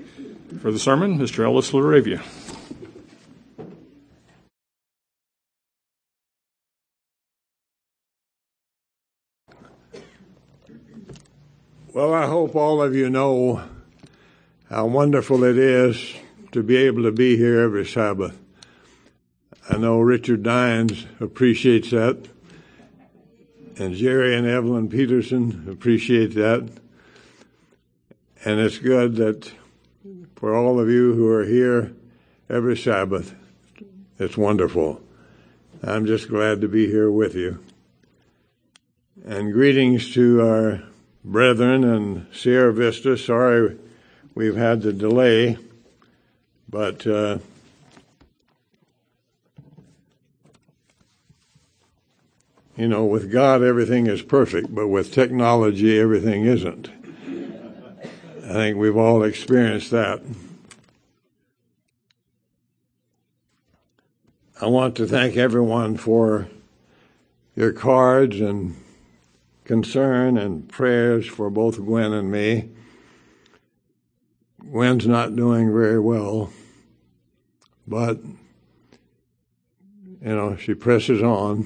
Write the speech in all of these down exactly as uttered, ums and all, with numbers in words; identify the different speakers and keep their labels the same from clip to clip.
Speaker 1: For the sermon, Mister Ellis Laravia.
Speaker 2: Well, I hope all of you know how wonderful it is to be able to be here every Sabbath. I know Richard Dines appreciates that, and Jerry and Evelyn Peterson appreciate that. And it's good that for all of you who are here every Sabbath, it's wonderful. I'm just glad to be here with you. And greetings to our brethren in Sierra Vista. Sorry we've had the delay, but uh, you know, with God everything is perfect, but with technology everything isn't. I think we've all experienced that. I want to thank everyone for your cards and concern and prayers for both Gwen and me. Gwen's not doing very well, but, you know, she presses on.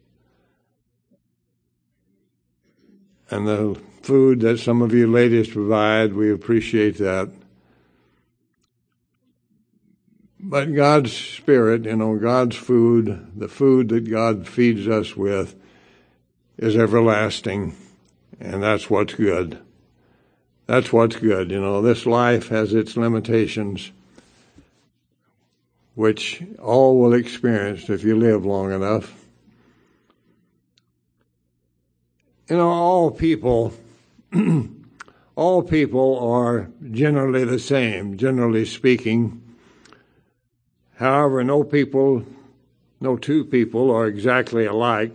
Speaker 2: And the food that some of you ladies provide, we appreciate that. But God's Spirit, you know, God's food, the food that God feeds us with, is everlasting, and that's what's good. That's what's good. You know, this life has its limitations, which all will experience if you live long enough. You know, all people, all people are generally the same, generally speaking. However, no people, no two people are exactly alike.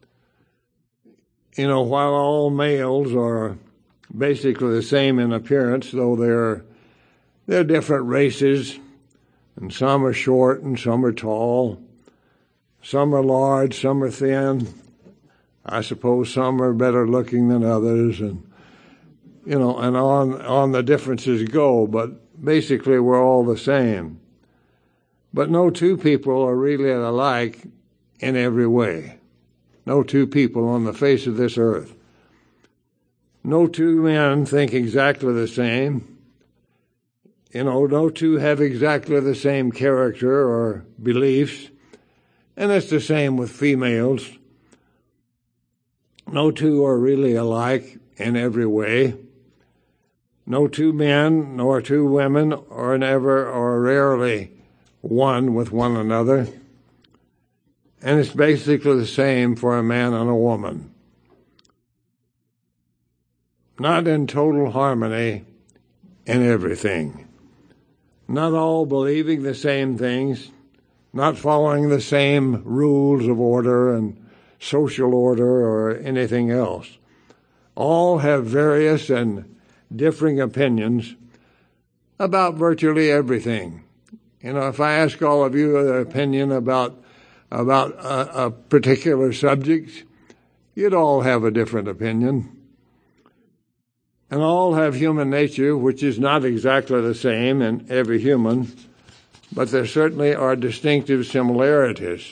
Speaker 2: You know, while all males are basically the same in appearance, though they're, they're different races, and some are short and some are tall, some are large, some are thin. I suppose some are better looking than others, and, you know, and on, on the differences go, but basically we're all the same. But no two people are really alike in every way. No two people on the face of this earth. No two men think exactly the same. You know, no two have exactly the same character or beliefs. And it's the same with females. No two are really alike in every way. No two men nor two women are never or rarely one with one another. And it's basically the same for a man and a woman. Not in total harmony in everything. Not all believing the same things. Not following the same rules of order and social order or anything else. All have various and differing opinions about virtually everything. You know, if I ask all of you an opinion about about a, a particular subject, you'd all have a different opinion. And all have human nature, which is not exactly the same in every human, but there certainly are distinctive similarities.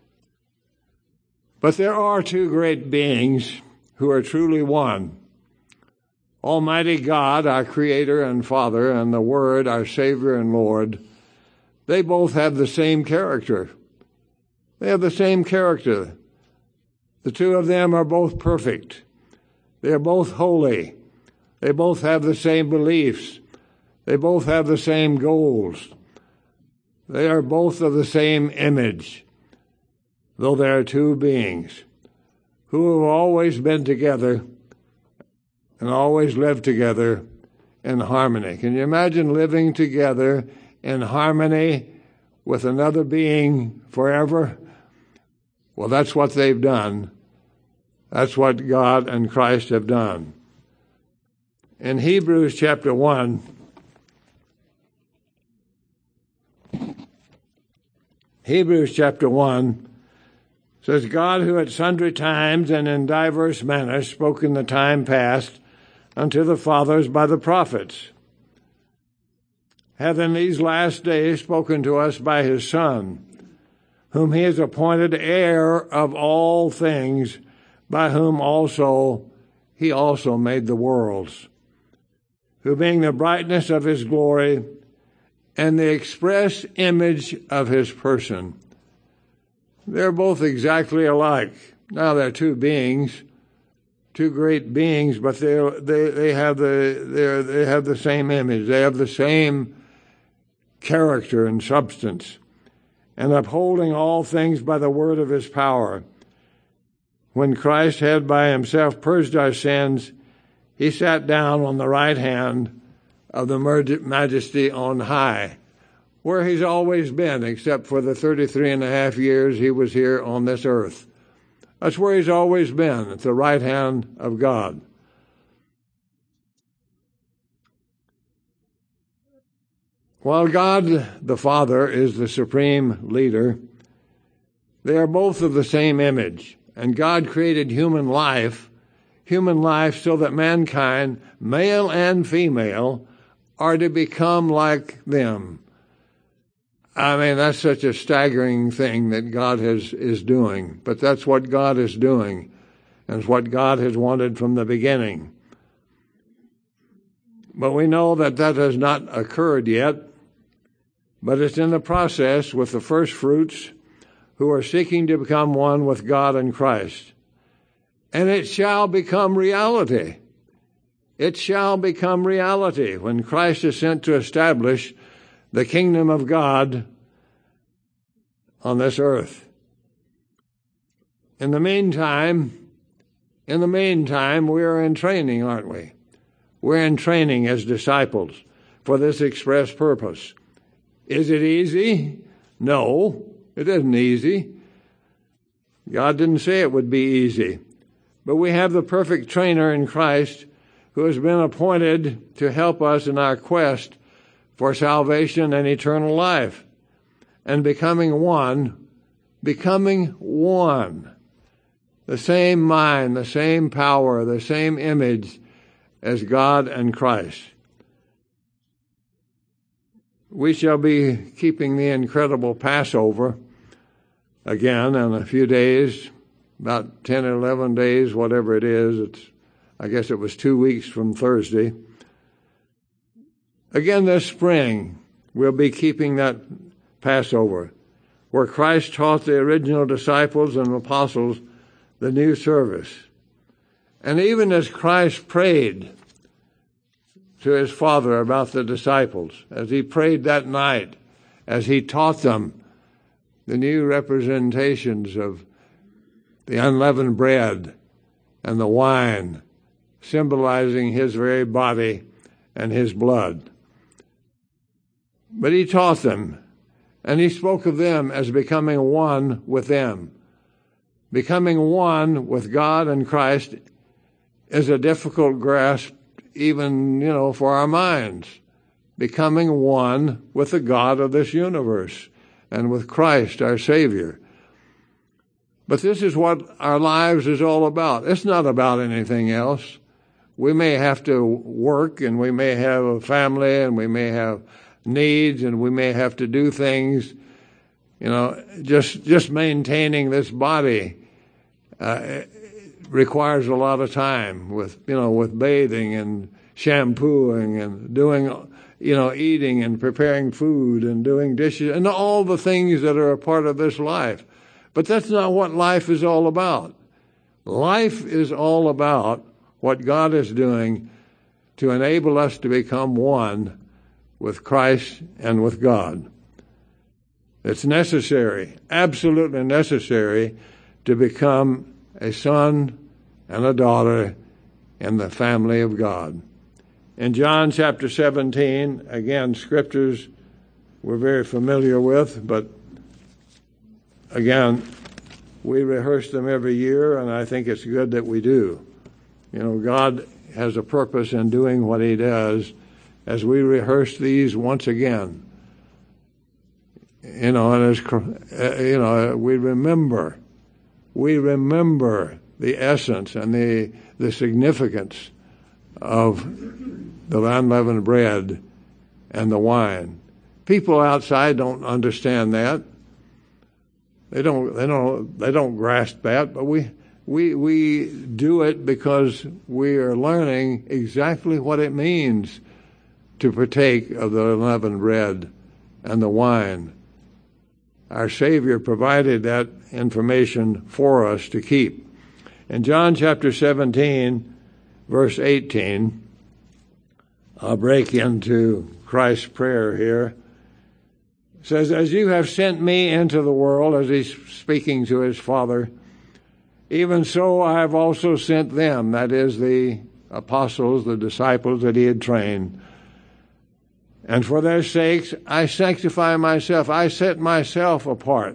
Speaker 2: But there are two great beings who are truly one. Almighty God, our Creator and Father, and the Word, our Savior and Lord, they both have the same character. They have the same character. The two of them are both perfect. They are both holy. They both have the same beliefs. They both have the same goals. They are both of the same image, though they are two beings who have always been together and always lived together in harmony. Can you imagine living together in harmony with another being forever? Well, that's what they've done. That's what God and Christ have done. In Hebrews chapter one, Hebrews chapter one says, God, who at sundry times and in diverse manners spoke in the time past unto the fathers by the prophets, hath in these last days spoken to us by his Son, whom he has appointed heir of all things, by whom also he also made the worlds, who being the brightness of his glory and the express image of his person. They're both exactly alike. Now they're two beings, two great beings, but they they they have the they they have the same image. They have the same character and substance, and upholding all things by the word of his power. When Christ had by himself purged our sins, he sat down on the right hand of the majesty on high, where he's always been, except for the thirty-three and a half years he was here on this earth. That's where he's always been, at the right hand of God. While God the Father is the supreme leader, they are both of the same image. And God created human life, human life so that mankind, male and female, are to become like them. I mean, that's such a staggering thing that God has, is doing. But that's what God is doing, and it's what God has wanted from the beginning. But we know that that has not occurred yet, but it's in the process with the first fruits who are seeking to become one with God and Christ. And it shall become reality. It shall become reality when Christ is sent to establish the kingdom of God on this earth. In the meantime, in the meantime, we are in training, aren't we? We're in training as disciples for this express purpose. Is it easy? No, it isn't easy. God didn't say it would be easy. But we have the perfect trainer in Christ who has been appointed to help us in our quest for salvation and eternal life, and becoming one, becoming one, the same mind, the same power, the same image as God and Christ. We shall be keeping the incredible Passover again in a few days, about ten or eleven days, whatever it is. It's, I guess it was two weeks from Thursday. Again this spring, we'll be keeping that Passover, where Christ taught the original disciples and apostles the new service. And even as Christ prayed to his Father about the disciples, as he prayed that night, as he taught them the new representations of the unleavened bread and the wine, symbolizing his very body and his blood. But he taught them, and he spoke of them as becoming one with them. Becoming one with God and Christ is a difficult grasp, even, you know, for our minds. Becoming one with the God of this universe and with Christ, our Savior. But this is what our lives is all about. It's not about anything else. We may have to work, and we may have a family, and we may have needs, and we may have to do things. You know, just just maintaining this body uh, requires a lot of time with, you know, with bathing and shampooing and doing, you know, eating and preparing food and doing dishes and all the things that are a part of this life. But that's not what life is all about. Life is all about what God is doing to enable us to become one with Christ and with God. It's necessary, absolutely necessary, to become a son and a daughter in the family of God. In John chapter seventeen, again, scriptures we're very familiar with, but again, we rehearse them every year, and I think it's good that we do. You know, God has a purpose in doing what he does as we rehearse these once again. You know, and as, you know, we remember, we remember the essence and the, the significance of the unleavened bread and the wine. People outside don't understand that. They don't. They don't. They don't grasp that. But we we we do it because we are learning exactly what it means to partake of the unleavened bread and the wine. Our Savior provided that information for us to keep. In John chapter seventeen, verse eighteen, I'll break into Christ's prayer here. It says, as you have sent me into the world, as he's speaking to his Father, even so I have also sent them, that is, the apostles, the disciples that he had trained. And for their sakes I sanctify myself, I set myself apart,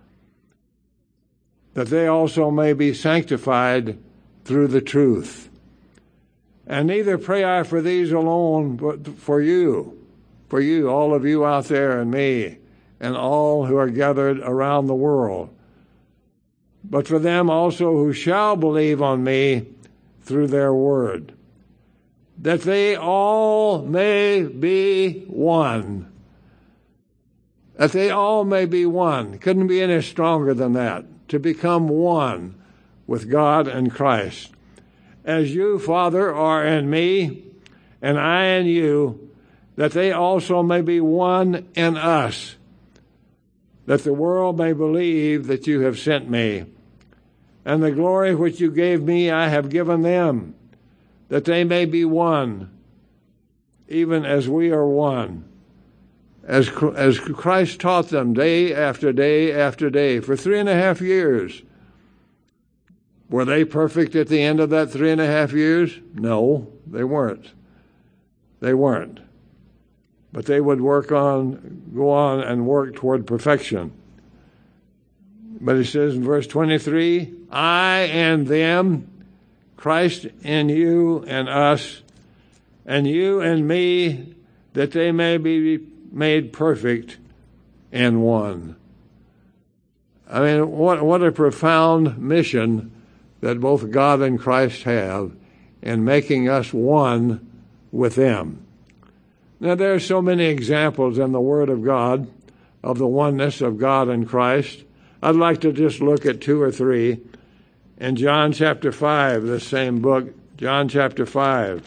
Speaker 2: that they also may be sanctified through the truth. And neither pray I for these alone, but for you, for you, all of you out there, and me, and all who are gathered around the world, but for them also who shall believe on me through their word, that they all may be one. That they all may be one. Couldn't be any stronger than that. To become one with God and Christ. As you, Father, are in me, and I in you, that they also may be one in us, that the world may believe that you have sent me. And the glory which you gave me I have given them, that they may be one, even as we are one. As, as Christ taught them day after day after day for three and a half years. Were they perfect at the end of that three and a half years? No, they weren't. They weren't. But they would work on, go on and work toward perfection. But it says in verse twenty-three, I and them, Christ in you and us, and you and me, that they may be made perfect in one. I mean, what, what a profound mission that both God and Christ have in making us one with them. Now, there are so many examples in the Word of God of the oneness of God and Christ. I'd like to just look at two or three. In John chapter five, this same book, John chapter five.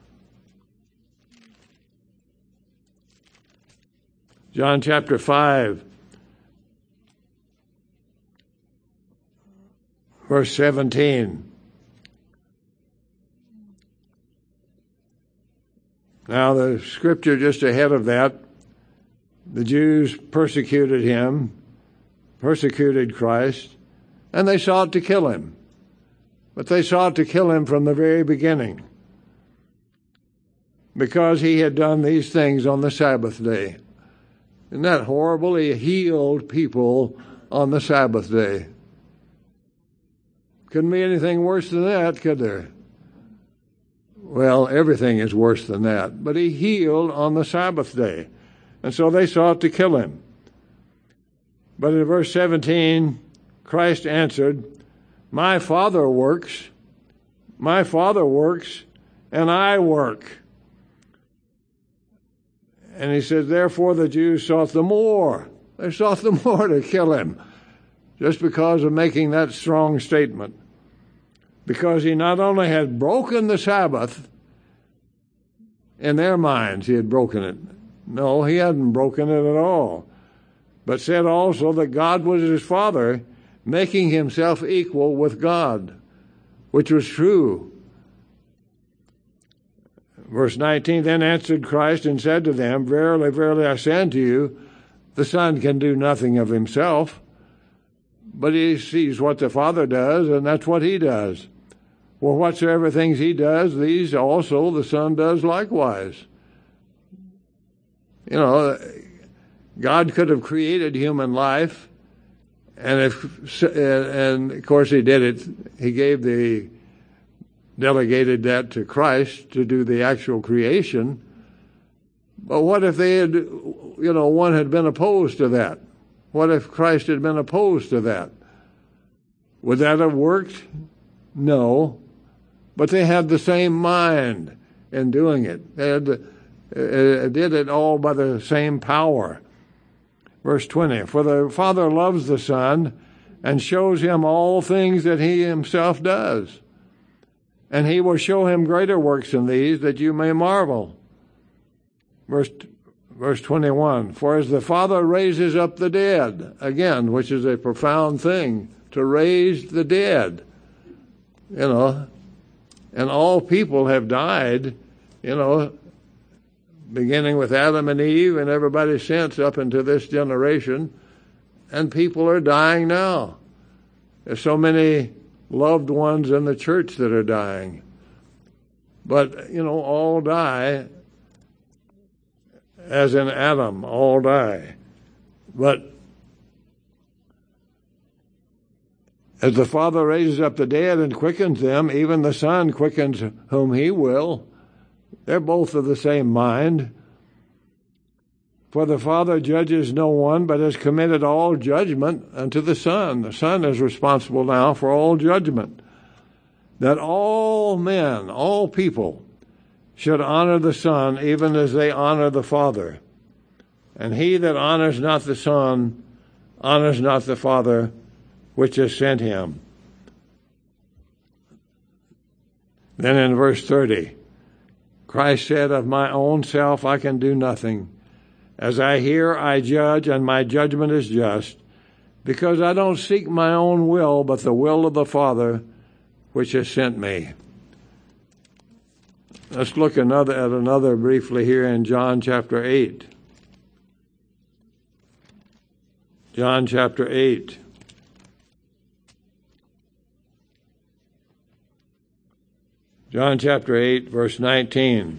Speaker 2: John chapter five, verse seventeen. Now, the scripture just ahead of that, the Jews persecuted him, persecuted Christ, and they sought to kill him. But they sought to kill him from the very beginning, because he had done these things on the Sabbath day. Isn't that horrible? He healed people on the Sabbath day. Couldn't be anything worse than that, could there? Well, everything is worse than that. But he healed on the Sabbath day. And so they sought to kill him. But in verse seventeen, Christ answered, My Father works, my Father works, and I work. And he says, therefore the Jews sought the more. They sought the more to kill him, just because of making that strong statement. Because he not only had broken the Sabbath, in their minds he had broken it. No, he hadn't broken it at all. But said also that God was his Father, making himself equal with God, which was true. Verse nineteen, then answered Christ and said to them, Verily, verily, I say unto you, the Son can do nothing of himself, but he sees what the Father does, and that's what he does. For whatsoever things he does, these also the Son does likewise. You know, God could have created human life, and if, and of course he did it, he gave the, delegated that to Christ to do the actual creation. But what if they had, you know, one had been opposed to that? What if Christ had been opposed to that? Would that have worked? No. But they had the same mind in doing it. They had the, It did it all by the same power. Verse twenty, for the Father loves the Son and shows him all things that he himself does. And he will show him greater works than these, that you may marvel. Verse, verse twenty-one, for as the Father raises up the dead, again, which is a profound thing, to raise the dead, you know, and all people have died, you know, beginning with Adam and Eve and everybody since up into this generation, and people are dying now. There's so many loved ones in the church that are dying. But, you know, all die, as in Adam, all die. But as the Father raises up the dead and quickens them, even the Son quickens whom he will. They're both of the same mind. For the Father judges no one, but has committed all judgment unto the Son. The Son is responsible now for all judgment. That all men, all people, should honor the Son, even as they honor the Father. And he that honors not the Son, honors not the Father, which has sent him. Then in verse thirty, Christ said, of my own self I can do nothing. As I hear, I judge, and my judgment is just, because I don't seek my own will, but the will of the Father, which has sent me. Let's look another at another briefly here in John chapter eight. John chapter eight. John chapter eight, verse nineteen.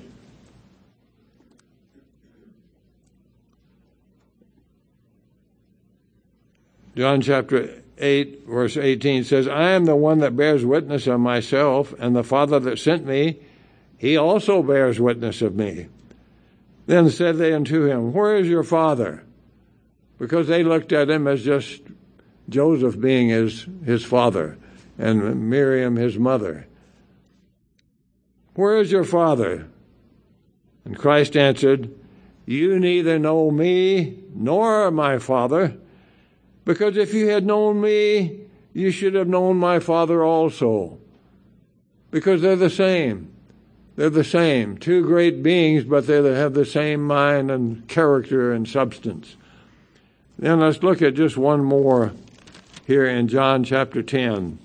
Speaker 2: John chapter eight, verse eighteen says, I am the one that bears witness of myself, and the Father that sent me, he also bears witness of me. Then said they unto him, where is your Father? Because they looked at him as just Joseph being his, his father, and Miriam his mother. Where is your Father? And Christ answered, you neither know me nor my Father, because if you had known me, you should have known my Father also. Because they're the same. They're the same. Two great beings, but they have the same mind and character and substance. Then let's look at just one more here in John chapter ten.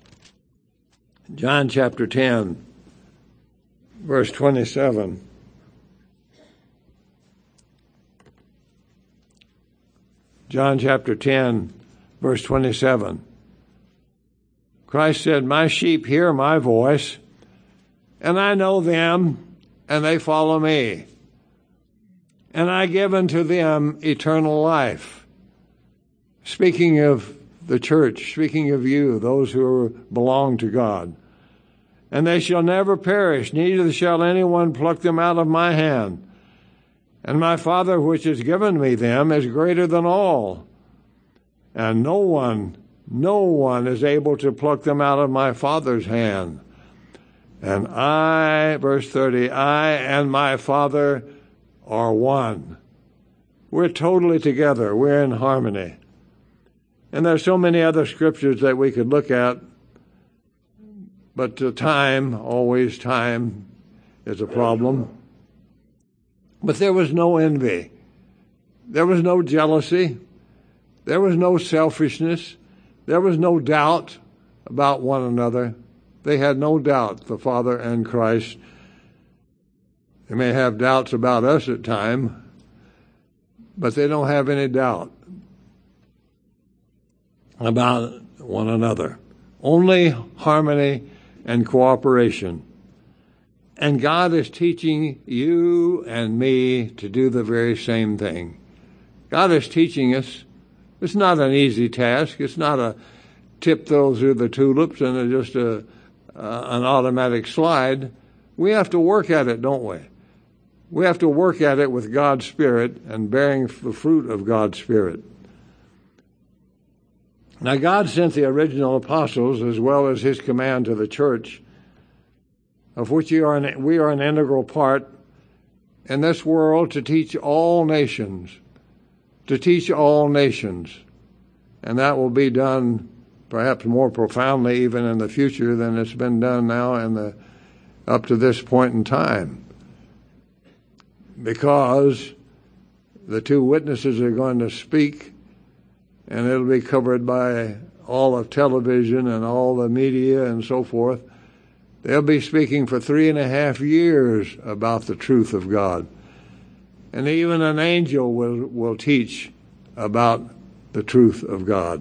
Speaker 2: John chapter ten. Verse twenty-seven. John chapter ten, verse twenty-seven. Christ said, my sheep hear my voice, and I know them, and they follow me. And I give unto them eternal life. Speaking of the church, speaking of you, those who belong to God. And they shall never perish, neither shall anyone pluck them out of my hand. And my Father which has given me them is greater than all. And no one, no one is able to pluck them out of my Father's hand. And I, verse thirty, I and my Father are one. We're totally together. We're in harmony. And there's so many other scriptures that we could look at. But the time, always time, is a problem. But there was no envy. There was no jealousy. There was no selfishness. There was no doubt about one another. They had no doubt, the Father and Christ. They may have doubts about us at times, but they don't have any doubt about one another. Only harmony and cooperation. And God is teaching you and me to do the very same thing. God is teaching us. It's not an easy task. It's not a tiptoe through the tulips and just a, uh, an automatic slide. We have to work at it, don't we? We have to work at it with God's Spirit and bearing the fruit of God's Spirit. Now, God sent the original apostles as well as his command to the church, of which we are an, we are an integral part, in this world to teach all nations, to teach all nations. And that will be done perhaps more profoundly even in the future than it's been done now in the up to this point in time. Because the two witnesses are going to speak, and it'll be covered by all of television and all the media and so forth. They'll be speaking for three and a half years about the truth of God. And even an angel will, will teach about the truth of God.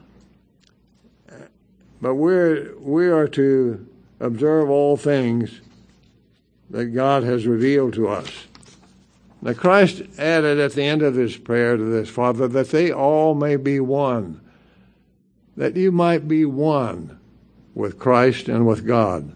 Speaker 2: But we're, we are to observe all things that God has revealed to us. Now Christ added at the end of his prayer to this, Father, that they all may be one, that you might be one with Christ and with God.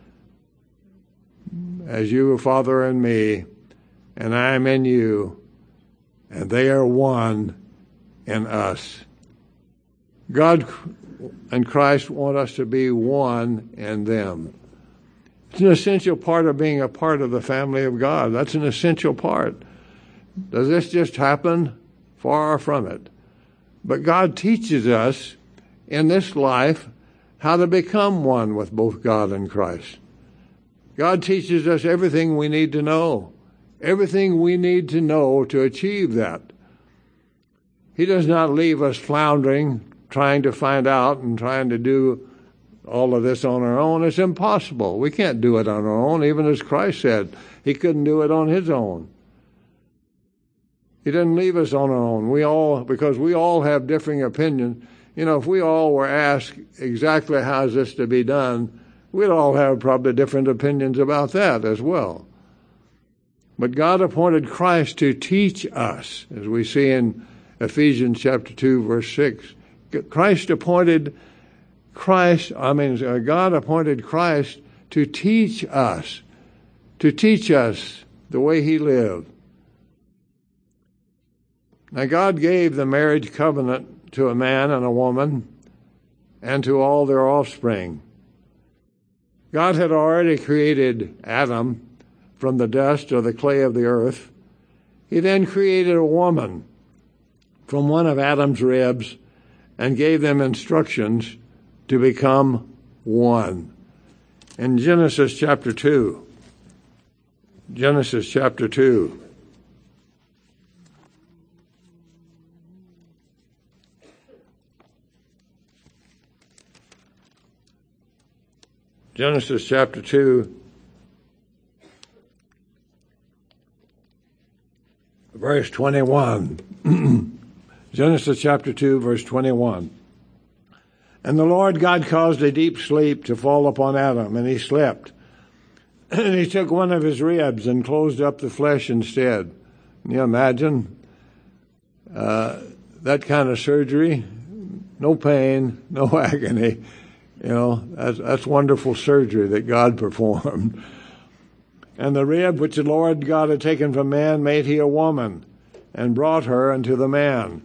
Speaker 2: As you, Father, in me, and I am in you, and they are one in us. God and Christ want us to be one in them. It's an essential part of being a part of the family of God. That's an essential part. Does this just happen? Far from it. But God teaches us in this life how to become one with both God and Christ. God teaches us everything we need to know, everything we need to know to achieve that. He does not leave us floundering, trying to find out and trying to do all of this on our own. It's impossible. We can't do it on our own, even as Christ said. He couldn't do it on his own. He didn't leave us on our own. We all, because we all have differing opinions. You know, if we all were asked exactly how is this to be done, we'd all have probably different opinions about that as well. But God appointed Christ to teach us, as we see in Ephesians chapter two, verse six. Christ appointed Christ, I mean, God appointed Christ to teach us, to teach us the way he lived. Now, God gave the marriage covenant to a man and a woman and to all their offspring. God had already created Adam from the dust or the clay of the earth. He then created a woman from one of Adam's ribs and gave them instructions to become one. In Genesis chapter two, Genesis chapter two, Genesis chapter two, verse twenty-one. Genesis chapter two, verse twenty-one. And the Lord God caused a deep sleep to fall upon Adam, and he slept. And he took one of his ribs and closed up the flesh instead. Can you imagine uh, that kind of surgery? No pain, no agony. You know, that's, that's wonderful surgery that God performed. And the rib which the Lord God had taken from man made he a woman, and brought her unto the man.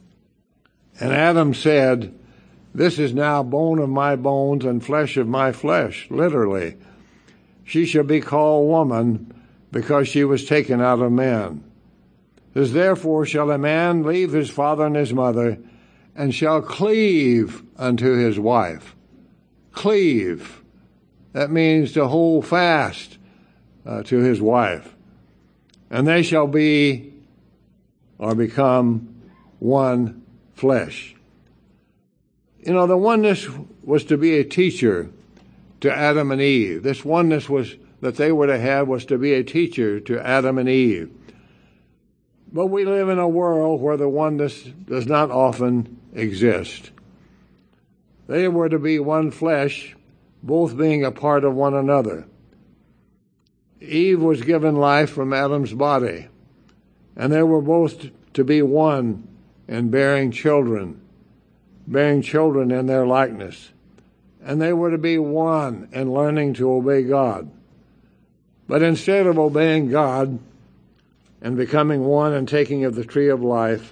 Speaker 2: And Adam said, this is now bone of my bones and flesh of my flesh, literally. She shall be called woman, because she was taken out of man. As therefore shall a man leave his father and his mother, and shall cleave unto his wife. Cleave. That means to hold fast uh, to his wife. And they shall be, or become, one flesh. You know, the oneness was to be a teacher to Adam and Eve. This oneness was that they were to have was to be a teacher to Adam and Eve. But we live in a world where the oneness does not often exist. They were to be one flesh, both being a part of one another. Eve was given life from Adam's body, and they were both to be one in bearing children, bearing children in their likeness. And they were to be one in learning to obey God. But instead of obeying God and becoming one and taking of the tree of life,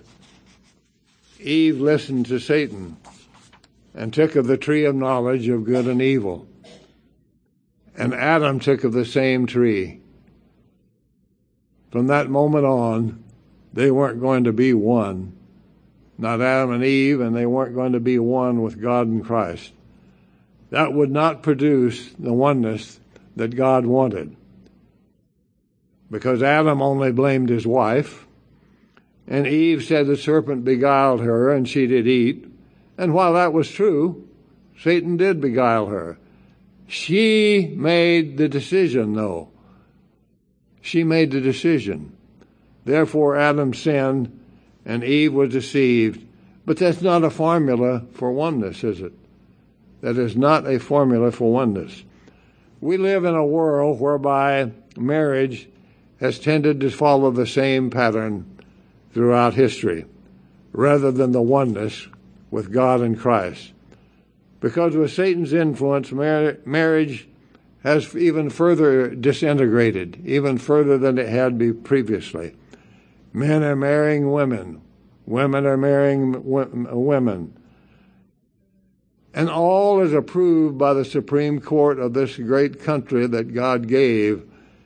Speaker 2: Eve listened to Satan and took of the tree of knowledge of good and evil. And Adam took of the same tree. from that moment on, they weren't going to be one. Not Adam and Eve, and they weren't going to be one with God and Christ. That would not produce the oneness that God wanted. Because Adam only blamed his wife, and Eve said the serpent beguiled her, and she did eat. And while that was true, Satan did beguile her. She made the decision, though. She made the decision. Therefore, Adam sinned, and Eve was deceived. But that's not a formula for oneness, is it? That is not a formula for oneness. We live in a world whereby marriage has tended to follow the same pattern throughout history, rather than the oneness with God and Christ. Because with Satan's influence, mar- marriage has even further disintegrated, even further than it had been previously. Men are marrying women. Women are marrying w- women. And all is approved by the Supreme Court of this great country that God gave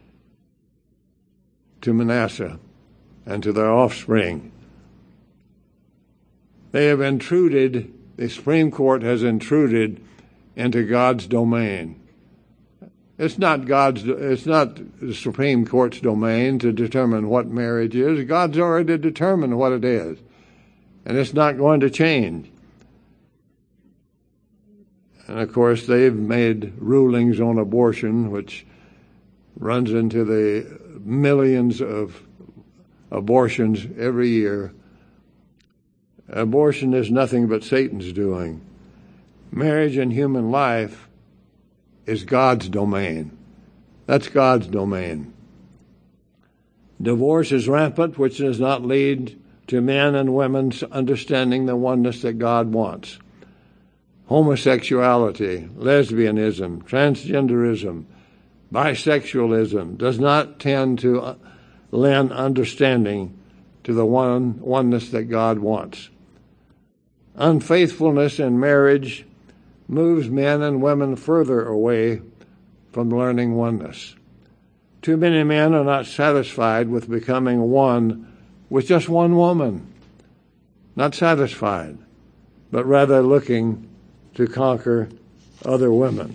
Speaker 2: to Manasseh and to their offspring. They have intruded, the Supreme Court has intruded into God's domain. It's not God's, it's not the Supreme Court's domain to determine what marriage is. God's already determined what it is. And it's not going to change. And of course, they've made rulings on abortion, which runs into the millions of abortions every year. Abortion is nothing but Satan's doing. Marriage and human life is God's domain. That's God's domain. Divorce is rampant, which does not lead to men and women's understanding the oneness that God wants. Homosexuality, lesbianism, transgenderism, bisexualism does not tend to lend understanding to the one oneness that God wants. Unfaithfulness in marriage moves men and women further away from learning oneness. Too many men are not satisfied with becoming one with just one woman. Not satisfied, but rather looking to conquer other women.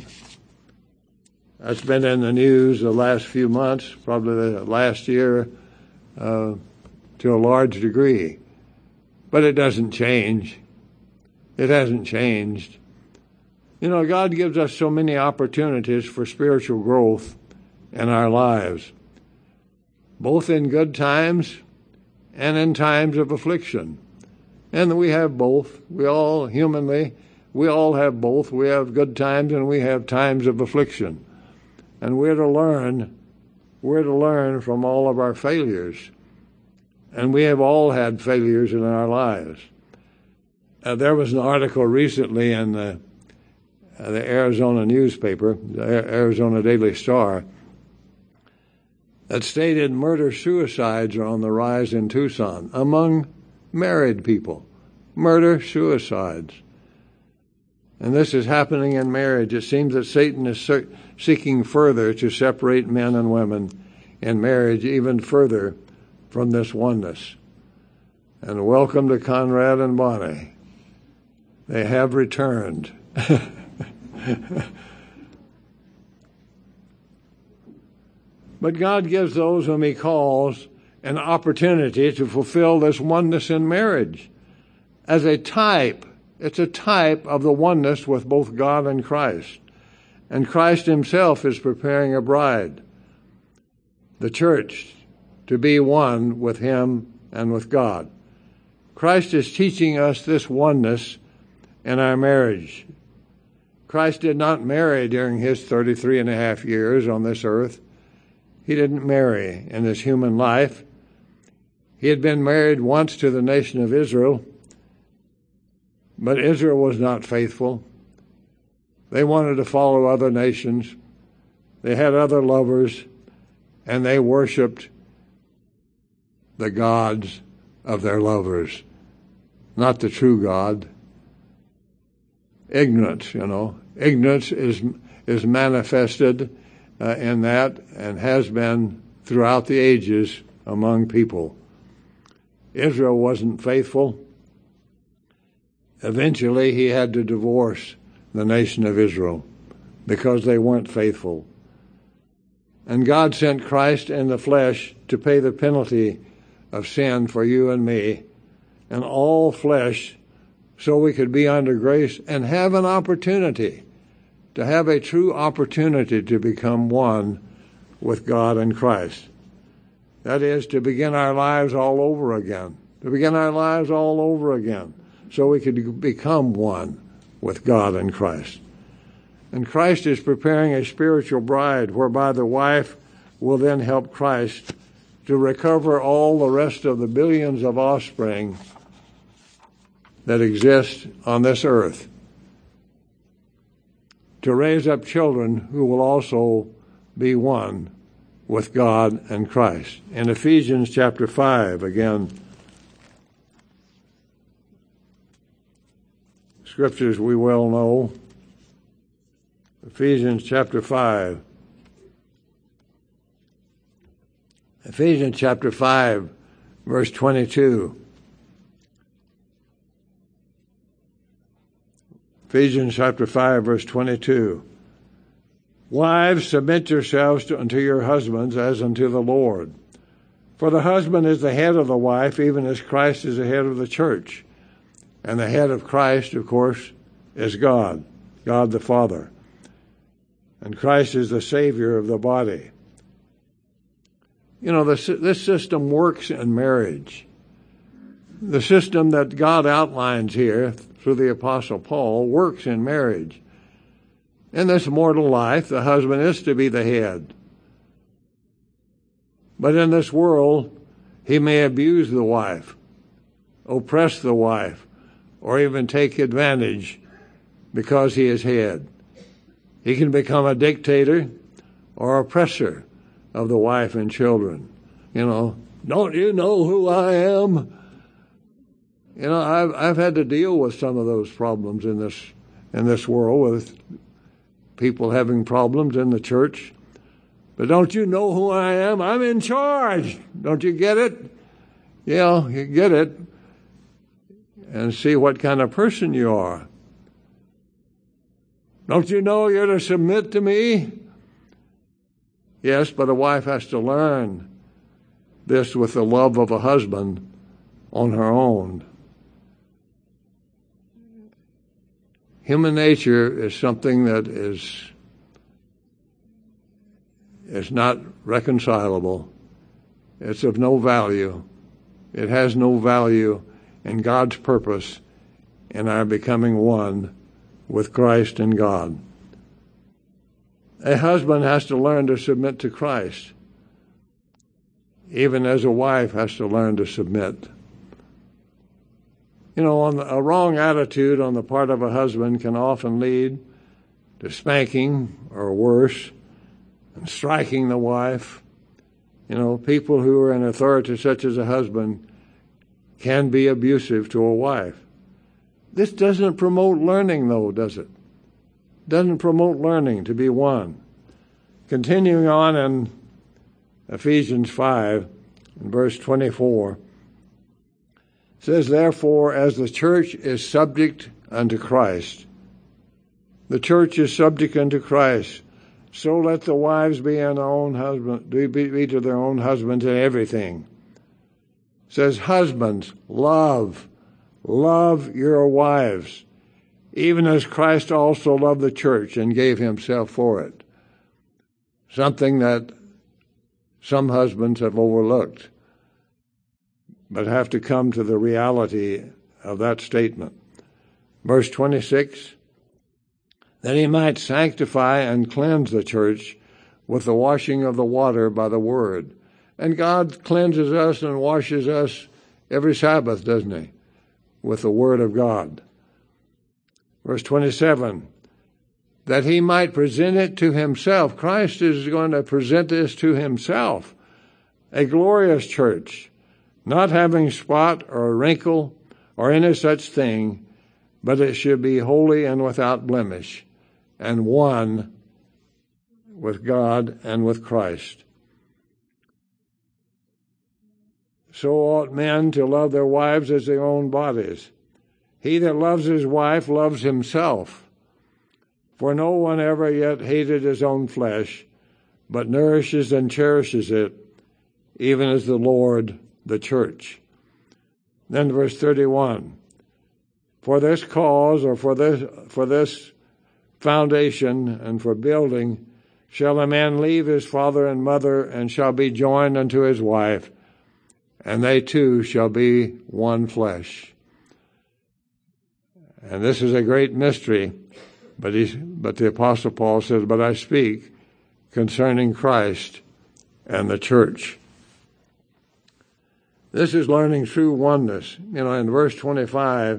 Speaker 2: That's been in the news the last few months, probably the last year, uh, to a large degree. But it doesn't change. It hasn't changed. You know, God gives us so many opportunities for spiritual growth in our lives, both in good times and in times of affliction. And we have both. We all, humanly, we all have both. We have good times and we have times of affliction. And we're to learn, we're to learn from all of our failures. And we have all had failures in our lives. Uh, there was an article recently in the, uh, the Arizona newspaper, the Arizona Daily Star, that stated murder-suicides are on the rise in Tucson among married people. Murder-suicides. And this is happening in marriage. It seems that Satan is ser- seeking further to separate men and women in marriage even further from this oneness. And welcome to Conrad and Bonnie. They have returned. But God gives those whom He calls an opportunity to fulfill this oneness in marriage as a type. It's a type of the oneness with both God and Christ. And Christ Himself is preparing a bride, the church, to be one with Him and with God. Christ is teaching us this oneness in our marriage. Christ did not marry during His thirty-three and a half years on this earth. He didn't marry in His human life. He had been married once to the nation of Israel, but Israel was not faithful. They wanted to follow other nations. They had other lovers, and they worshipped the gods of their lovers, not the true God. Ignorance, you know. Ignorance is is manifested uh, in that and has been throughout the ages among people. Israel wasn't faithful. Eventually, he had to divorce the nation of Israel because they weren't faithful. And God sent Christ in the flesh to pay the penalty of sin for you and me, and all flesh, so we could be under grace and have an opportunity, to have a true opportunity to become one with God and Christ. That is, to begin our lives all over again, to begin our lives all over again, so we could become one with God and Christ. And Christ is preparing a spiritual bride whereby the wife will then help Christ to recover all the rest of the billions of offspring that exist on this earth, to raise up children who will also be one with God and Christ. In Ephesians chapter five, again, scriptures we well know. Ephesians chapter five. Ephesians chapter five, verse twenty-two. Ephesians chapter five, verse twenty-two. Wives, submit yourselves to, unto your husbands as unto the Lord. For the husband is the head of the wife, even as Christ is the head of the church. And the head of Christ, of course, is God, God the Father. And Christ is the Savior of the body. You know, this, this system works in marriage. The system that God outlines here through the Apostle Paul works in marriage. In this mortal life, the husband is to be the head. But in this world, he may abuse the wife, oppress the wife, or even take advantage because he is head. He can become a dictator or oppressor of the wife and children. You know, don't you know who I am? You know, I've I've had to deal with some of those problems in this in this world, with people having problems in the church. But don't you know who I am? I'm in charge. Don't you get it? Yeah, you get it. And see what kind of person you are. Don't you know you're to submit to me? Yes, but a wife has to learn this with the love of a husband on her own. Human nature is something that is, is not reconcilable. It's of no value. It has no value in God's purpose in our becoming one with Christ and God. A husband has to learn to submit to Christ, even as a wife has to learn to submit. You know, on the, a wrong attitude on the part of a husband can often lead to spanking or worse, and striking the wife. You know, people who are in authority, such as a husband, can be abusive to a wife. This doesn't promote learning, though, does it? Doesn't promote learning to be one. Continuing on in Ephesians five, in verse twenty-four, says, therefore, as the church is subject unto Christ, the church is subject unto Christ, so let the wives be in their own husband, be, be to their own husbands in everything. It says, husbands, love, love your wives, even as Christ also loved the church and gave himself for it. Something that some husbands have overlooked, but have to come to the reality of that statement. Verse twenty-six, that he might sanctify and cleanse the church with the washing of the water by the word. And God cleanses us and washes us every Sabbath, doesn't he? With the word of God. Verse twenty-seven, that he might present it to himself. Christ is going to present this to himself. A glorious church, not having spot or wrinkle or any such thing, but it should be holy and without blemish, and one with God and with Christ. so ought men to love their wives as their own bodies. He that loves his wife loves himself. For no one ever yet hated his own flesh, but nourishes and cherishes it, even as the Lord the church. Then verse thirty-one. For this cause, or for this, for this foundation and for building, shall a man leave his father and mother, and shall be joined unto his wife, and they two shall be one flesh. And this is a great mystery, but he, but the Apostle Paul says, but I speak concerning Christ and the church. This is learning true oneness. You know, in verse twenty-five,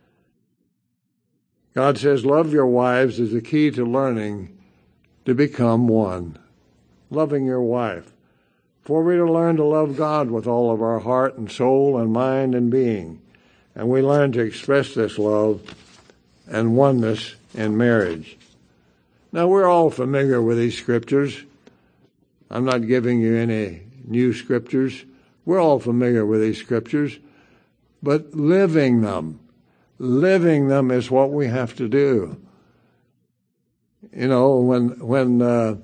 Speaker 2: God says, love your wives is the key to learning to become one. Loving your wife. For we to learn to love God with all of our heart and soul and mind and being. And we learn to express this love and oneness in marriage. Now, we're all familiar with these scriptures. I'm not giving you any new scriptures. We're all familiar with these scriptures. But living them, living them is what we have to do. You know, when when uh,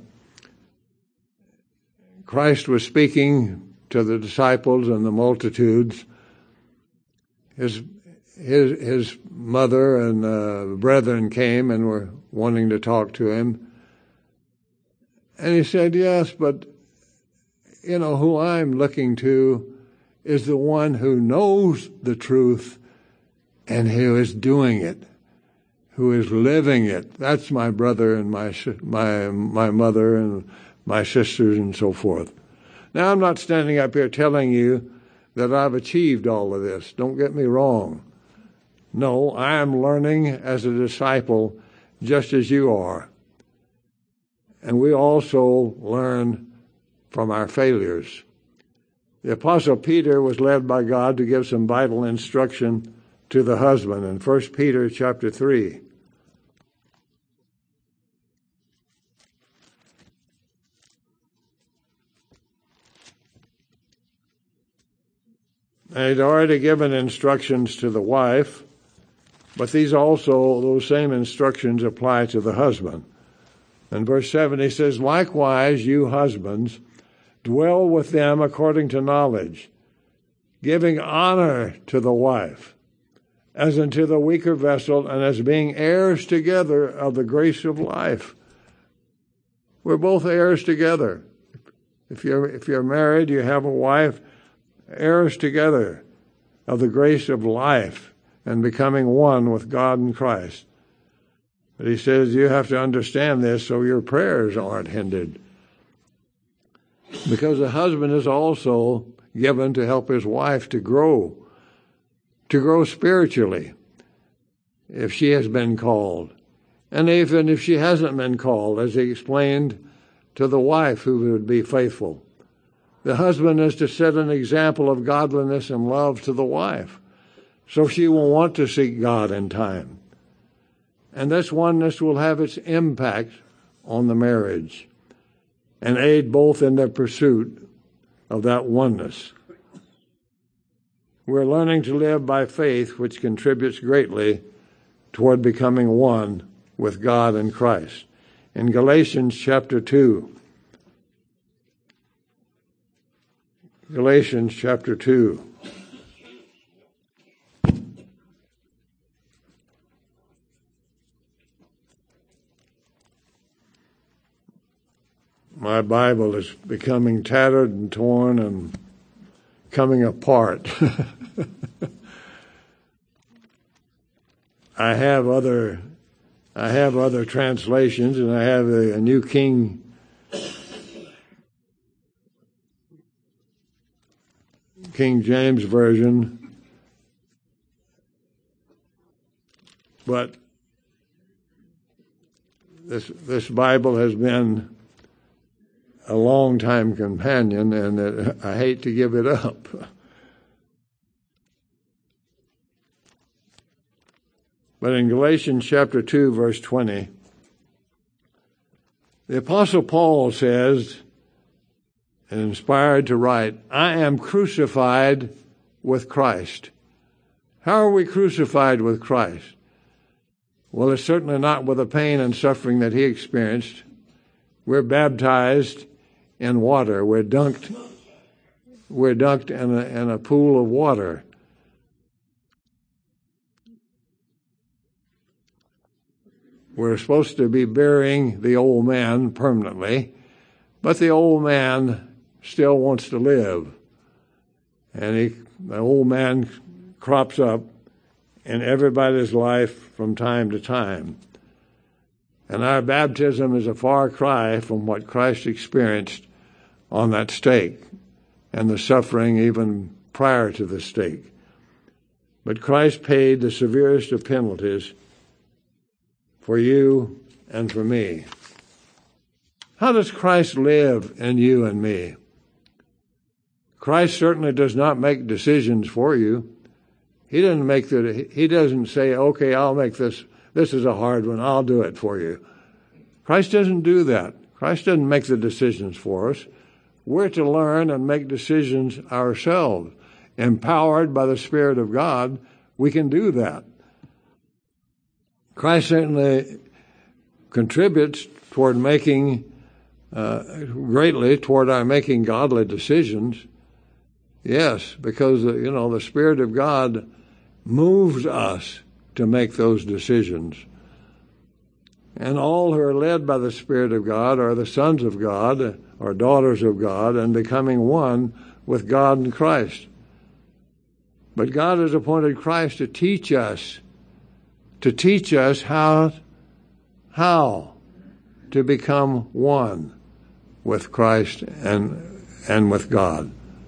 Speaker 2: Christ was speaking to the disciples and the multitudes, his his his mother and uh, brethren came and were wanting to talk to him. And he said, yes, but, you know, who I'm looking to is the one who knows the truth and who is doing it, who is living it. That's my brother and my my my mother and my sisters and so forth. Now, I'm not standing up here telling you that I've achieved all of this. Don't get me wrong. No, I am learning as a disciple just as you are. And we also learn from our failures. The Apostle Peter was led by God to give some vital instruction to the husband in First Peter chapter three. And he'd already given instructions to the wife, but these also, those same instructions apply to the husband. In verse seven he says, likewise, you husbands, dwell with them according to knowledge, giving honor to the wife, as unto the weaker vessel, and as being heirs together of the grace of life. We're both heirs together. If you're, if you're married, you have a wife, heirs together of the grace of life and becoming one with God and Christ. But he says you have to understand this so your prayers aren't hindered. Because the husband is also given to help his wife to grow, to grow spiritually, if she has been called. And even if she hasn't been called, as he explained to the wife who would be faithful. The husband is to set an example of godliness and love to the wife, so she will want to seek God in time. And this oneness will have its impact on the marriage and aid both in their pursuit of that oneness. We're learning to live by faith, which contributes greatly toward becoming one with God and Christ. In Galatians chapter two, Galatians chapter two. My Bible is becoming tattered and torn and coming apart. I have other, I have other translations, and I have a, a New King King James Version, but this this Bible has been a long time companion, and it, I hate to give it up. But in Galatians chapter two, verse twenty, the Apostle Paul says, and inspired to write, I am crucified with Christ. How are we crucified with Christ? Well, it's certainly not with the pain and suffering that he experienced. We're baptized in water. We're dunked, we're dunked in a, in a pool of water. We're supposed to be burying the old man permanently, but the old man still wants to live. And he, the old man crops up in everybody's life from time to time. And our baptism is a far cry from what Christ experienced on that stake and the suffering even prior to the stake. But Christ paid the severest of penalties for you and for me. How does Christ live in you and me? Christ certainly does not make decisions for you. He doesn't make the, he doesn't say, okay, I'll make this, this is a hard one, I'll do it for you. Christ doesn't do that. Christ doesn't make the decisions for us. We're to learn and make decisions ourselves. Empowered by the Spirit of God, we can do that. Christ certainly contributes toward making, uh, greatly toward our making godly decisions. Yes, because, uh, you know, the Spirit of God moves us to make those decisions. And all who are led by the Spirit of God are the sons of God or daughters of God and becoming one with God and Christ. But God has appointed Christ to teach us to teach us how, how to become one with Christ and, and with God.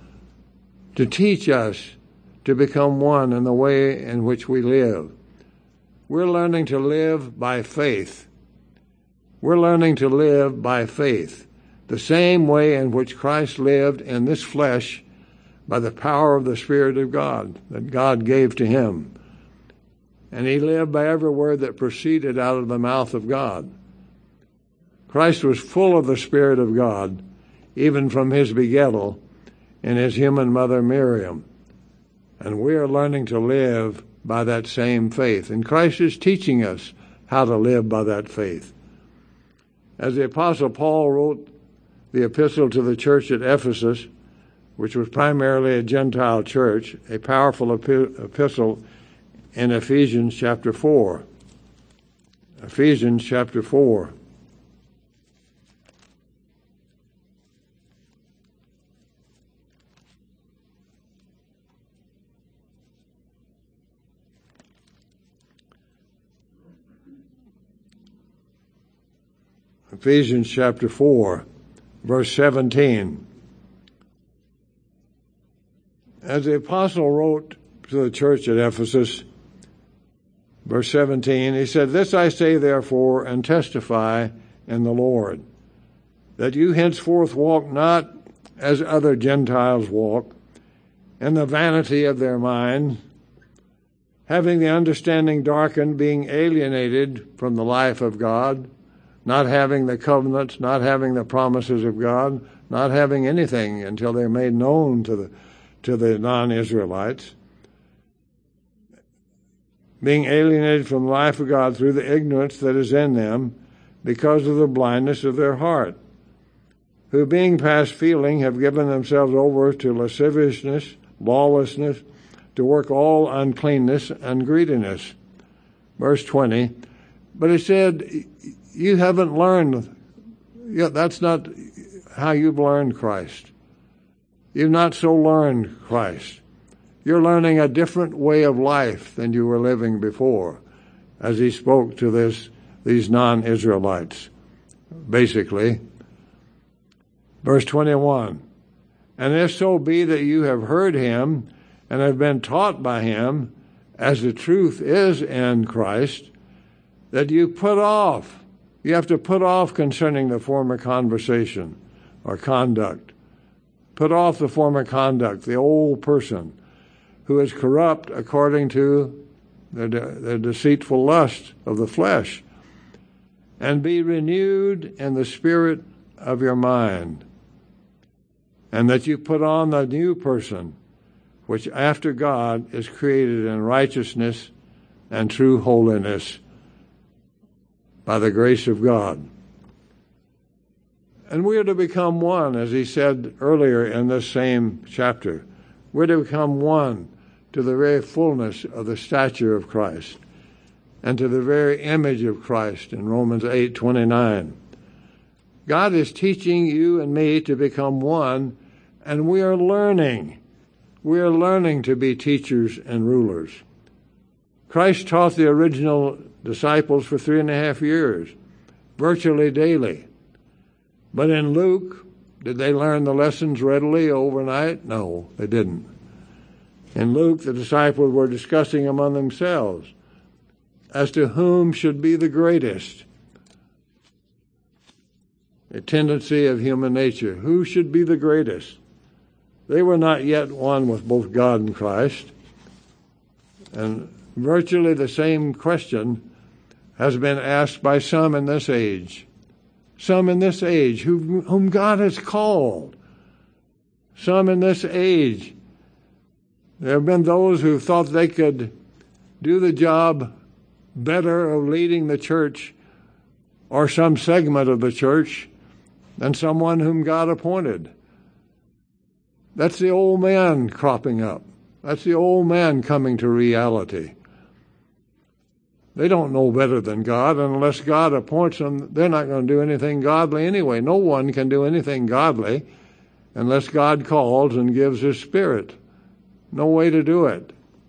Speaker 2: To teach us to become one in the way in which we live. We're learning to live by faith. We're learning to live by faith, the same way in which Christ lived in this flesh by the power of the Spirit of God that God gave to him. And he lived by every word that proceeded out of the mouth of God. Christ was full of the Spirit of God, even from his begettal in his human mother Miriam. And we are learning to live by that same faith. And Christ is teaching us how to live by that faith. As the Apostle Paul wrote the epistle to the church at Ephesus, which was primarily a Gentile church, a powerful epi- epistle in Ephesians chapter four. Ephesians chapter four. Ephesians chapter four, verse seventeen. As the apostle wrote to the church at Ephesus, verse seventeen, he said, This I say therefore, and testify in the Lord, that you henceforth walk not as other Gentiles walk, in the vanity of their mind, having the understanding darkened, being alienated from the life of God, not having the covenants, not having the promises of God, not having anything until they're made known to the to the non-Israelites, being alienated from the life of God through the ignorance that is in them because of the blindness of their heart, who being past feeling have given themselves over to lasciviousness, lawlessness, to work all uncleanness and greediness. Verse twenty, but he said, you haven't learned, yeah, that's not how you've learned Christ. You've not so learned Christ. You're learning a different way of life than you were living before, as he spoke to this these non-Israelites, basically. Verse twenty-one, and if so be that you have heard him and have been taught by him, as the truth is in Christ, that you put off, you have to put off concerning the former conversation or conduct. Put off the former conduct, the old person who is corrupt according to the, the deceitful lust of the flesh, and be renewed in the spirit of your mind. and that you put on the new person, which after God is created in righteousness and true holiness by the grace of God. And we are to become one, as he said earlier in this same chapter. We're to become one to the very fullness of the stature of Christ and to the very image of Christ in Romans eight twenty-nine. God is teaching you and me to become one, and we are learning. We are learning to be teachers and rulers. Christ taught the original disciples for three and a half years, virtually daily. But in Luke, did they learn the lessons readily overnight? No, they didn't. In Luke, the disciples were discussing among themselves as to whom should be the greatest. A tendency of human nature. Who should be the greatest? They were not yet one with both God and Christ. And virtually the same question has been asked by some in this age. Some in this age who, whom God has called. Some in this age. There have been those who thought they could do the job better of leading the church or some segment of the church than someone whom God appointed. That's the old man cropping up. That's the old man coming to reality. They don't know better than God, and unless God appoints them, they're not going to do anything godly anyway. No one can do anything godly unless God calls and gives His Spirit. No way to do it.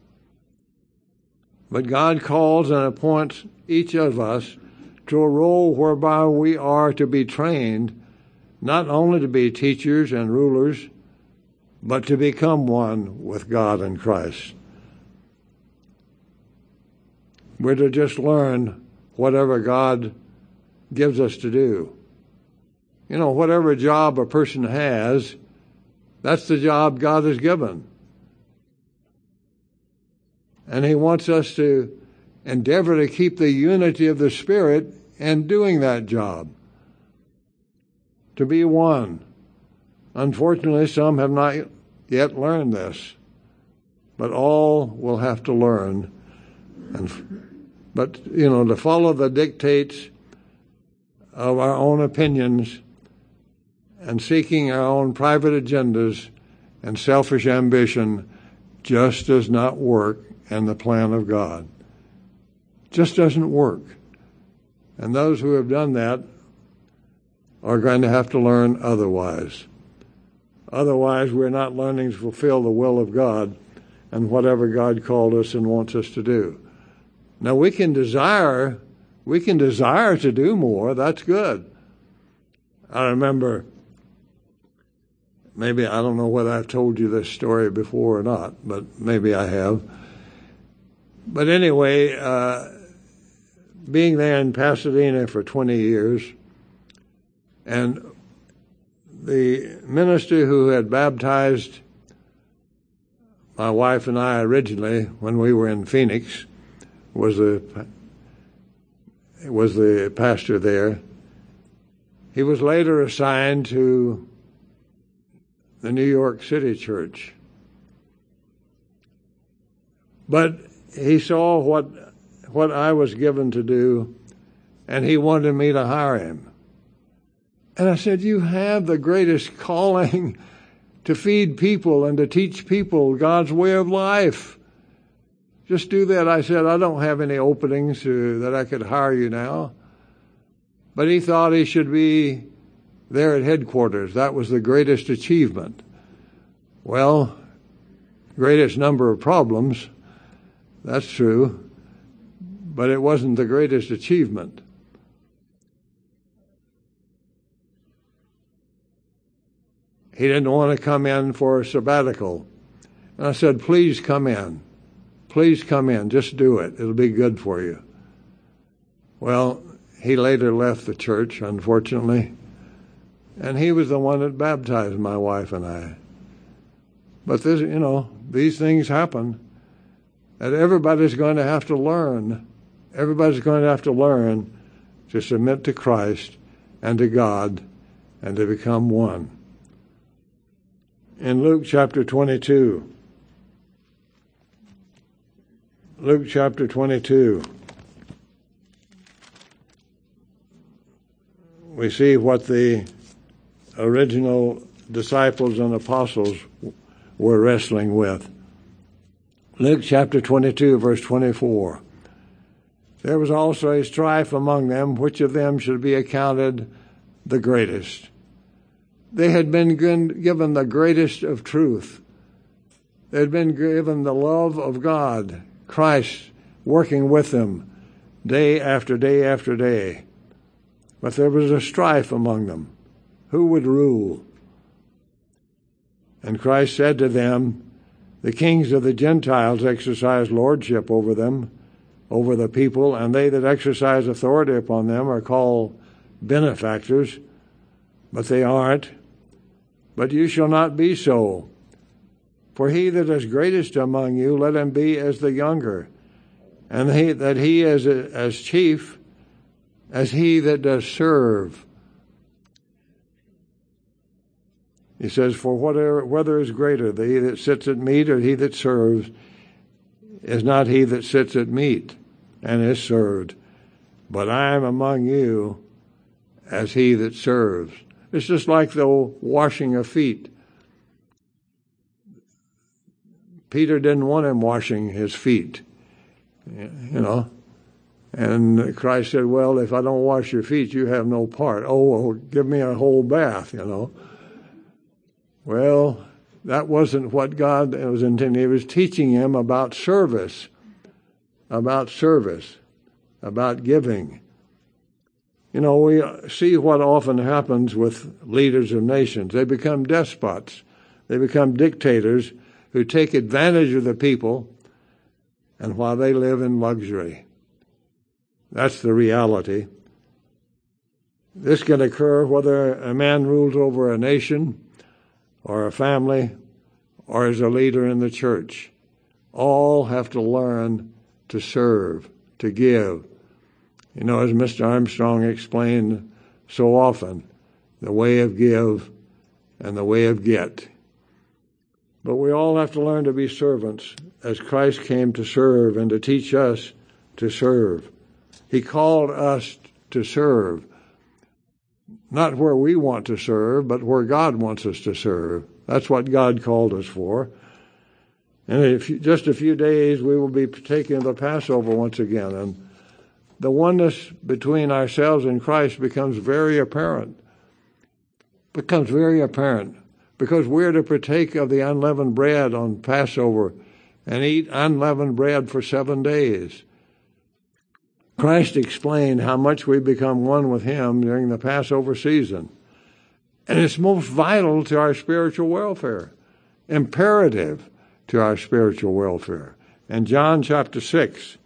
Speaker 2: But God calls and appoints each of us to a role whereby we are to be trained, not only to be teachers and rulers, but to become one with God and Christ. We're to just learn whatever God gives us to do. You know, whatever job a person has, that's the job God has given. And He wants us to endeavor to keep the unity of the Spirit in doing that job. To be one. Unfortunately, some have not yet learned this, but all will have to learn. And, but, you know, to follow the dictates of our own opinions and seeking our own private agendas and selfish ambition just does not work in the plan of God. Just doesn't work. And those who have done that are going to have to learn otherwise. Otherwise, we're not learning to fulfill the will of God and whatever God called us and wants us to do. Now, we can desire, we can desire to do more. That's good. I remember, maybe, I don't know whether I've told you this story before or not, but maybe I have. But anyway, uh, being there in Pasadena for twenty years, and the minister who had baptized my wife and I originally when we were in Phoenix was the was the pastor there. He was later assigned to the New York City church. But he saw what what I was given to do, and he wanted me to hire him. And I said, you have the greatest calling to feed people and to teach people God's way of life. Just do that. I said, I don't have any openings to, that I could hire you now. But he thought he should be there at headquarters. That was the greatest achievement. Well, greatest number of problems, that's true, but it wasn't the greatest achievement. He didn't want to come in for a sabbatical. And I said, please come in. Please come in. Just do it. It'll be good for you. Well, he later left the church, unfortunately. And he was the one that baptized my wife and I. But this, you know, these things happen. And everybody's going to have to learn. Everybody's going to have to learn to submit to Christ and to God and to become one. in Luke chapter twenty-two. Luke chapter twenty-two. We see what the original disciples and apostles were wrestling with. Luke chapter twenty-two, verse twenty-four. There was also a strife among them, which of them should be accounted the greatest. They had been given the greatest of truth. They had been given the love of God, Christ working with them day after day after day. But there was a strife among them. Who would rule? And Christ said to them, the kings of the Gentiles exercise lordship over them, over the people, and they that exercise authority upon them are called benefactors, but they aren't. But you shall not be so. For he that is greatest among you, let him be as the younger, and he, that he is as chief as he that does serve. He says, for whatever, whether is greater, the he that sits at meat or he that serves, is not he that sits at meat and is served, but I am among you as he that serves. It's just like the washing of feet. Peter didn't want him washing his feet, you know. And Christ said, well, if I don't wash your feet, you have no part. Oh, well, give me a whole bath, you know. Well, that wasn't what God was intending. He was teaching him about service, about service, about giving. You know, we see what often happens with leaders of nations. They become despots. They become dictators who take advantage of the people, and while they live in luxury. That's the reality. This can occur whether a man rules over a nation or a family or is a leader in the church. All have to learn to serve, to give. You know, as Mister Armstrong explained so often, the way of give and the way of get. But we all have to learn to be servants as Christ came to serve and to teach us to serve. He called us to serve, not where we want to serve, but where God wants us to serve. That's what God called us for. And in just a few days, we will be taking the Passover once again. And the oneness between ourselves and Christ becomes very apparent. Becomes very apparent. Because we're to partake of the unleavened bread on Passover and eat unleavened bread for seven days. Christ explained how much we become one with him during the Passover season. And it's most vital to our spiritual welfare, imperative to our spiritual welfare. In John chapter six,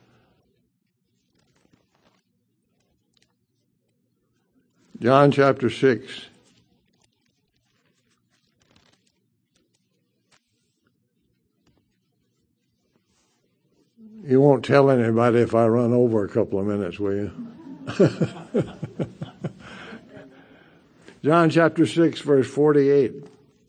Speaker 2: John chapter six, you won't tell anybody if I run over a couple of minutes, will you? John chapter six, verse forty-eight.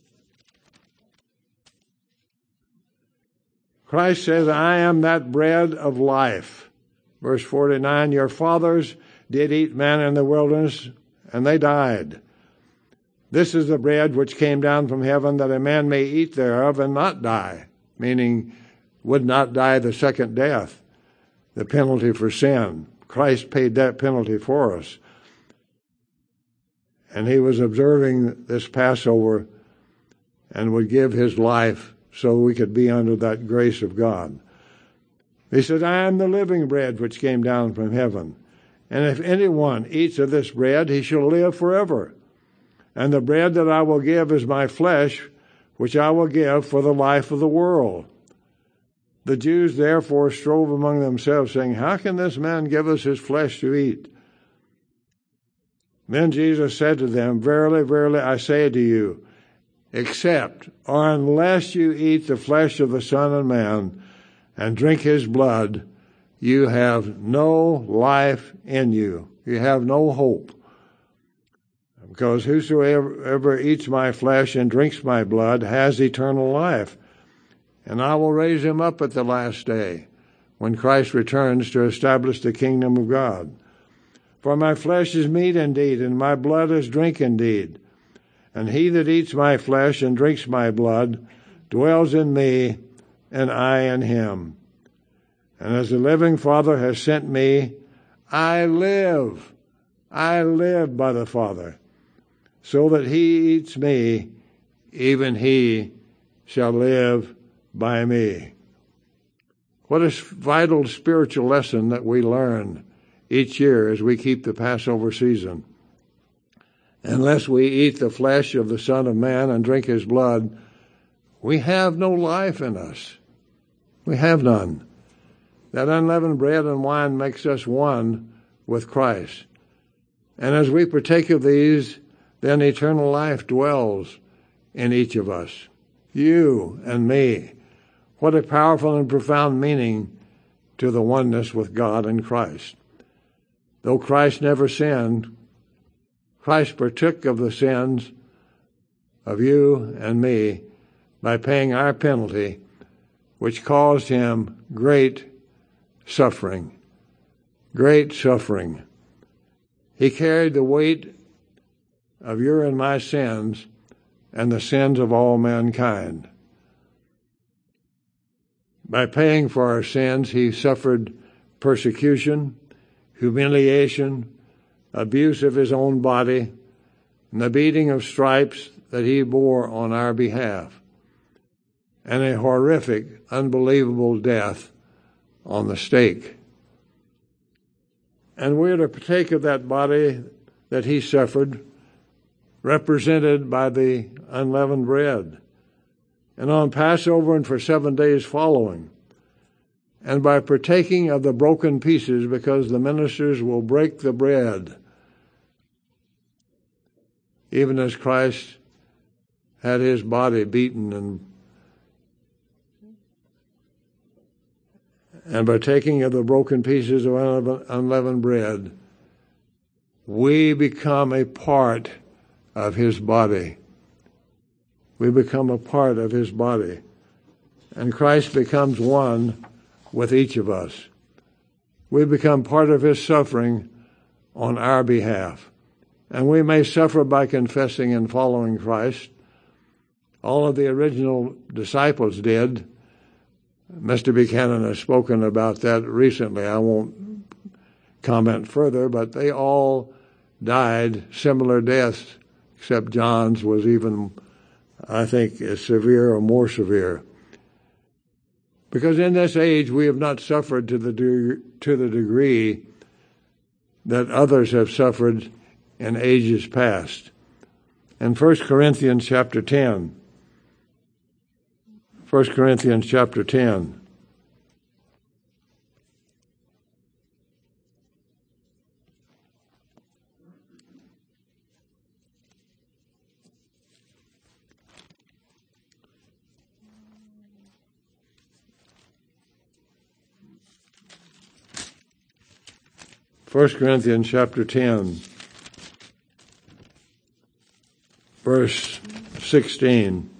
Speaker 2: Christ says, I am that bread of life. Verse forty-nine, your fathers did eat manna in the wilderness, and they died. This is the bread which came down from heaven, that a man may eat thereof and not die, meaning would not die the second death, the penalty for sin. Christ paid that penalty for us. And he was observing this Passover and would give his life so we could be under that grace of God. He said, I am the living bread which came down from heaven. And if anyone eats of this bread, he shall live forever. And the bread that I will give is my flesh, which I will give for the life of the world. The Jews therefore strove among themselves, saying, how can this man give us his flesh to eat? Then Jesus said to them, verily, verily, I say to you, except or unless you eat the flesh of the Son of Man and drink his blood, you have no life in you. You have no hope. Because whosoever ever eats my flesh and drinks my blood has eternal life, and I will raise him up at the last day, when Christ returns to establish the kingdom of God. For my flesh is meat indeed, and my blood is drink indeed. And he that eats my flesh and drinks my blood dwells in me, and I in him. And as the living Father has sent me, I live. I live by the Father. So that he eats me, even he shall live by me. What a vital spiritual lesson that we learn each year as we keep the Passover season. Unless we eat the flesh of the Son of Man and drink his blood, we have no life in us. We have none. That unleavened bread and wine makes us one with Christ. And as we partake of these, then eternal life dwells in each of us, you and me. What a powerful and profound meaning to the oneness with God in Christ. Though Christ never sinned, Christ partook of the sins of you and me by paying our penalty, which caused him great suffering. Great suffering. He carried the weight of your and my sins and the sins of all mankind. By paying for our sins, he suffered persecution, humiliation, abuse of his own body, and the beating of stripes that he bore on our behalf, and a horrific, unbelievable death on the stake. And we're to partake of that body that he suffered, represented by the unleavened bread, and on Passover and for seven days following, and by partaking of the broken pieces, because the ministers will break the bread, even as Christ had his body beaten, and and by taking of the broken pieces of unleavened bread, we become a part of his body. We become a part of his body. And Christ becomes one with each of us. We become part of his suffering on our behalf. And we may suffer by confessing and following Christ. All of the original disciples did. Mister Buchanan has spoken about that recently. I won't comment further, but they all died similar deaths, except John's was even, I think, as severe or more severe. Because in this age we have not suffered to the de- to the degree that others have suffered in ages past. In First Corinthians chapter ten, First Corinthians chapter ten, First Corinthians chapter ten, verse sixteen.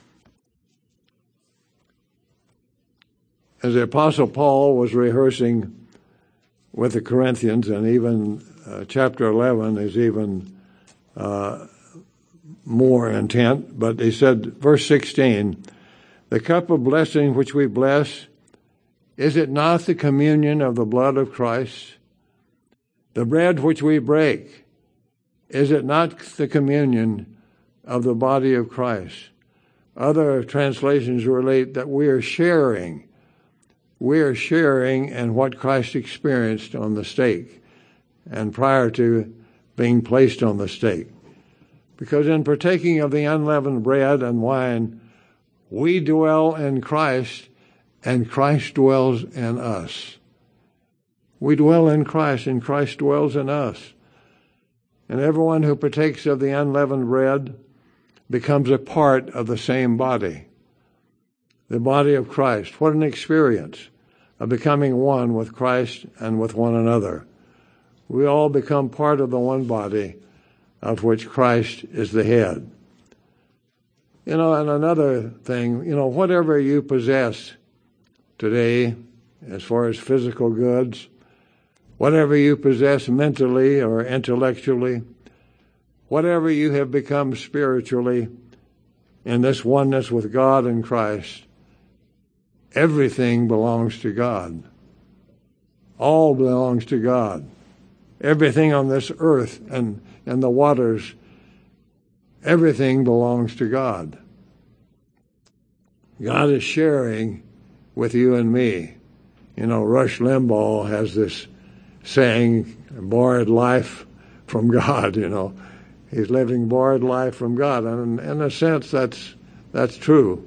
Speaker 2: As the Apostle Paul was rehearsing with the Corinthians, and even uh, chapter eleven is even uh, more intent, but he said, verse sixteen, the cup of blessing which we bless, is it not the communion of the blood of Christ? The bread which we break, is it not the communion of the body of Christ? Other translations relate that we are sharing. We are sharing in what Christ experienced on the stake and prior to being placed on the stake. Because in partaking of the unleavened bread and wine, we dwell in Christ and Christ dwells in us. We dwell in Christ and Christ dwells in us. And everyone who partakes of the unleavened bread becomes a part of the same body, the body of Christ. What an experience of becoming one with Christ and with one another. We all become part of the one body of which Christ is the head. You know, and another thing, you know, whatever you possess today, as far as physical goods, whatever you possess mentally or intellectually, whatever you have become spiritually in this oneness with God and Christ, everything belongs to God. All belongs to God. Everything on this earth and, and the waters, everything belongs to God. God is sharing with you and me. You know, Rush Limbaugh has this saying, borrowed life from God, you know. He's living borrowed life from God. And in a sense, that's that's true.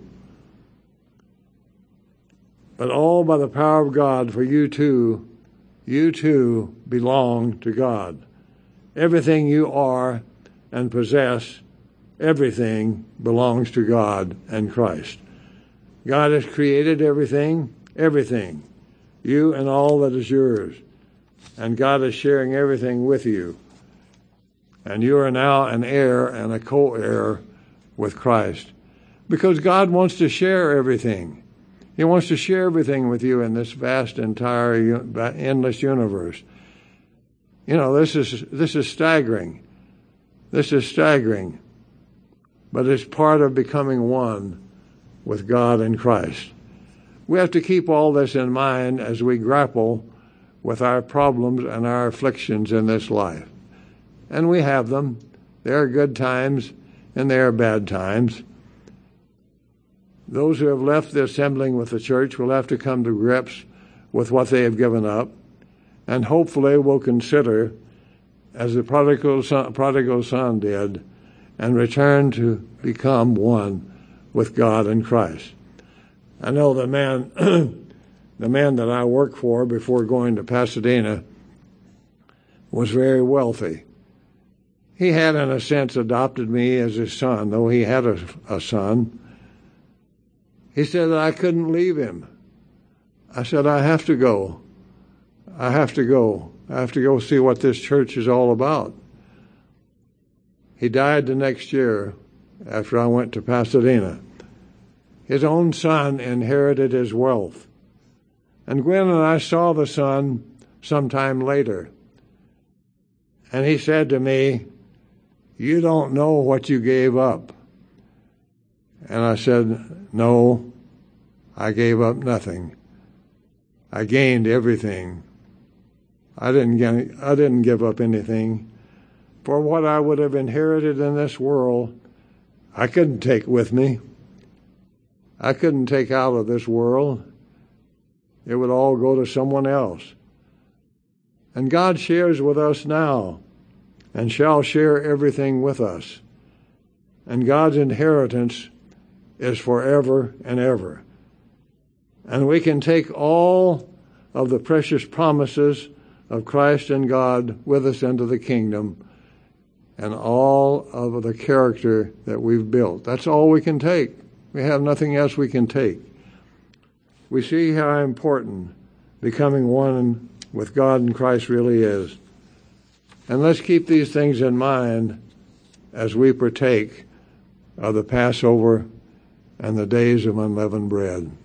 Speaker 2: But all by the power of God, for you too, you too belong to God. Everything you are and possess, everything belongs to God and Christ. God has created everything, everything, you and all that is yours. And God is sharing everything with you. And you are now an heir and a co-heir with Christ. Because God wants to share everything. He wants to share everything with you in this vast, entire, endless universe. You know, this is this is staggering. This is staggering. But it's part of becoming one with God and Christ. We have to keep all this in mind as we grapple with our problems and our afflictions in this life. And we have them. There are good times and there are bad times. Those who have left the assembling with the church will have to come to grips with what they have given up, and hopefully will consider, as the prodigal son, prodigal son did, and return to become one with God and Christ. I know the man, the man that I worked for before going to Pasadena was very wealthy. He had, in a sense, adopted me as his son, though he had a, a son. He said that I couldn't leave him. I said, I have to go. I have to go. I have to go see what this church is all about. He died the next year after I went to Pasadena. His own son inherited his wealth. And Gwen and I saw the son sometime later. And he said to me, you don't know what you gave up. And I said, no, I gave up nothing. I gained everything. I didn't get, I didn't give up anything. For what I would have inherited in this world, I couldn't take with me. I couldn't take out of this world. It would all go to someone else. And God shares with us now and shall share everything with us. And God's inheritance is forever and ever. And we can take all of the precious promises of Christ and God with us into the kingdom and all of the character that we've built. That's all we can take. We have nothing else we can take. We see how important becoming one with God and Christ really is. And let's keep these things in mind as we partake of the Passover and the days of unleavened bread.